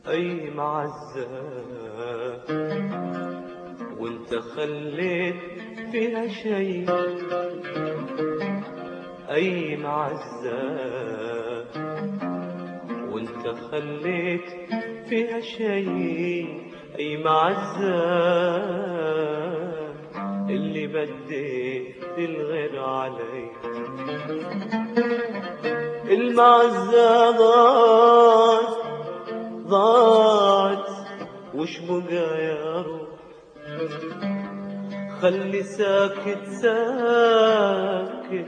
أي معزة وانت خليت فيها شي، أي معزة وانت خليت فيها شي، أي معزة اللي بديت الغير علي. المعزة ضاعت وش بقى يا روح، خلي ساكت ساكت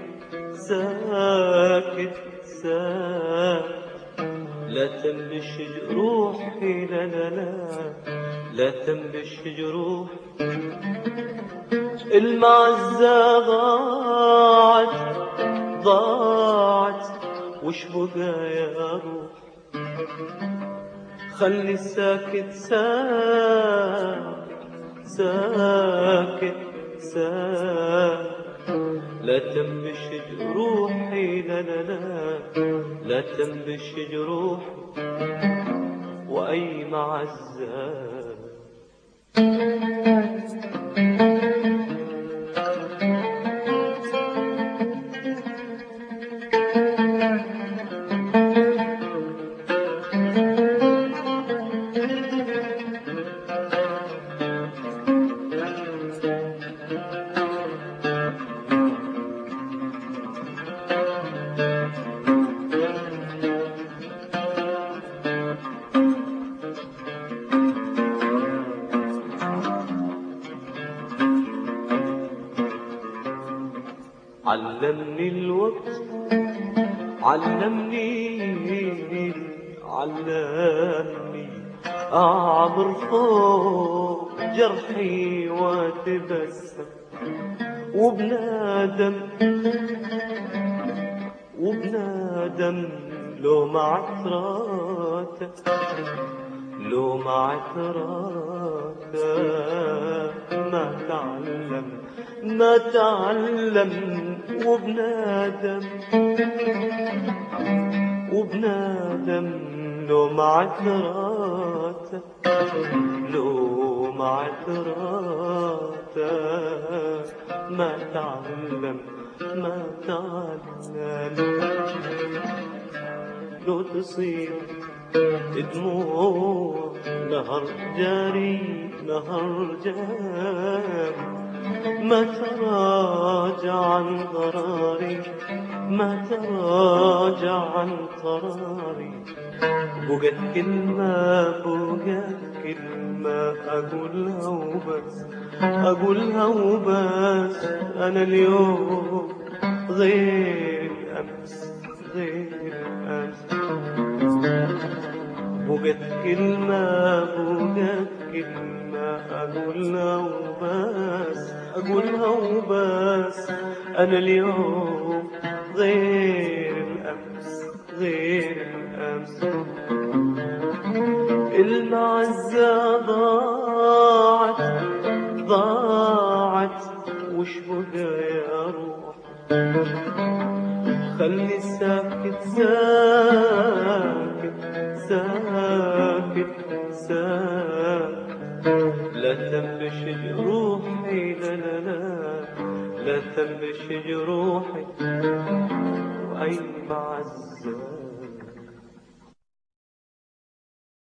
ساكت ساكت، لا تنبش جروحي، لا لا لا لا تنبش جروحي. المعزة ضاعت وش بقى يا روح، خلي ساكت ساكت ساكت ساكت، لا تنبش جروحي، لا لا لا لا تنبش جروحي. وأي معزة علمني الوقت، علمني أعبر فوق جرحي واتبسم، وبنادم لو ما عثراتك، لو ما عثراتك ما تعلم وبنادم لو ما عثراتك، لو ما عثراتك ما تعلم لو تصير دموع نهر جاري ما تراجع عن قراري، ما تراجع عن قراري. بقت كلمة أقولها وبس أنا اليوم غير أمس، غير أمس. بقت كلمة أقولها وبس أنا اليوم غير الأمس، غير الأمس. المعزة ضاعت وش بقى يا روح، خلي ساكت ساكت ساكت ساكت، لا تنبش جروحي، لا لا لا لا تنبش جروحي. وأي معزة